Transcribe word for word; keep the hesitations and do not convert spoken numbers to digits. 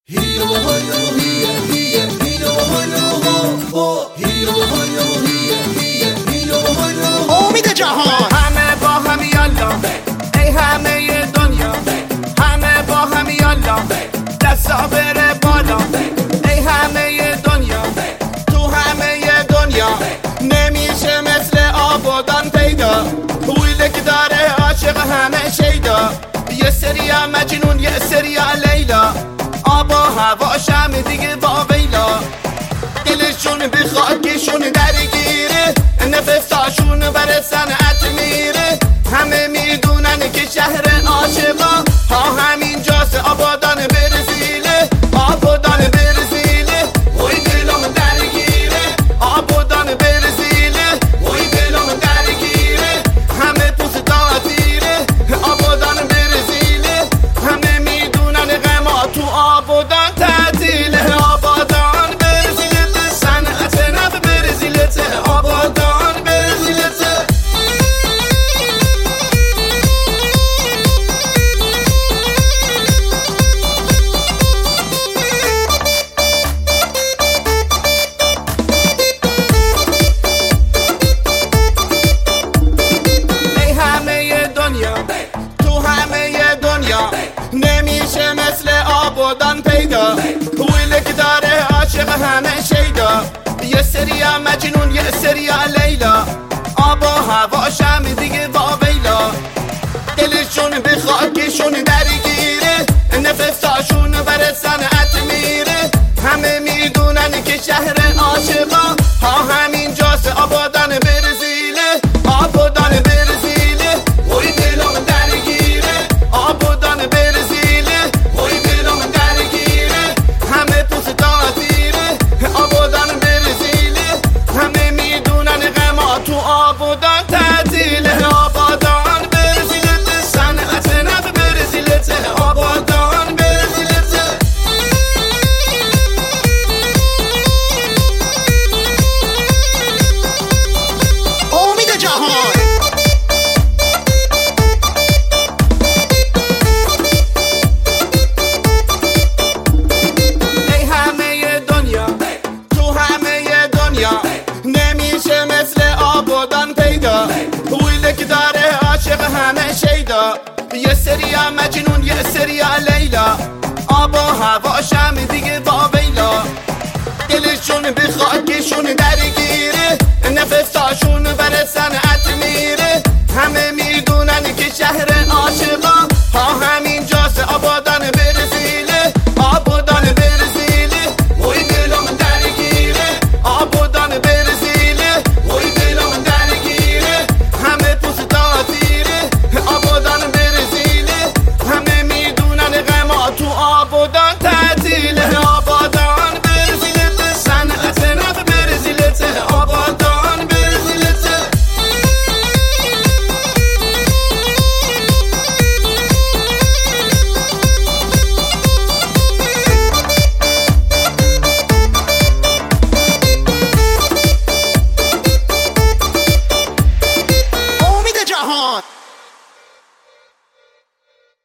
امید جهان همه با هم یالا ای همه دنیا، همه با هم یالا دستا بره بالا. ای همه دنیا تو همه دنیا نمیشه مثل آبادان پیدا. ویلک داره عاشق همه شیدا، یه سری مجنون یه سری لیلا. آب و هواشم دیگه با ویلا، دلشون به خاکشون درگیره، نفساشون بر صنعت میره. همه میدونن که شهر عاشقا ها همین جاست، آبادان برزیله، آبادان برزیله. وای دلم درگیره آبادان برزیله، وای دلم درگیره. همه پوست داتیره آبادان برزیله، همه میدونن غما تو آبادان تعطیله. آبادان برزیله صنعت نف برزیله، آبادان برزیله. ای همه دنیا تو همه دنیا نمیشه مثل آبادان پیدا. ویلک داره عاشق همه شیدا، یه سری مجنون یه سری لیلا. آب و هواشم دیگه با ویلا، دلشون به خاکشون درگیره، نفساشون بر صنعت میره. همه میدونن که شهر عاشقا ها همین جاست، آبادان برزیله، آبادان برزیله. وای دلم درگیره آبادان برزیله، وای دلم درگیره. همه پوست داتیره آبادان برزیله، همه میدونن غما تو آبادان تعطیله. آبادان برزیله صنعت نف برزیله، آبادان برزیله. امید جهان ای همه دنیا تو همه دنیا نمیشه مثل آبادان پیدا. ویلک داره عاشق همه شیدا، یه سری مجنون یه سری لیلا. آب و هواشم دیگه با ویلا، دلشون به خاکشون درگیره، نفساشون بر صنعت میره. همه میدونن که شهر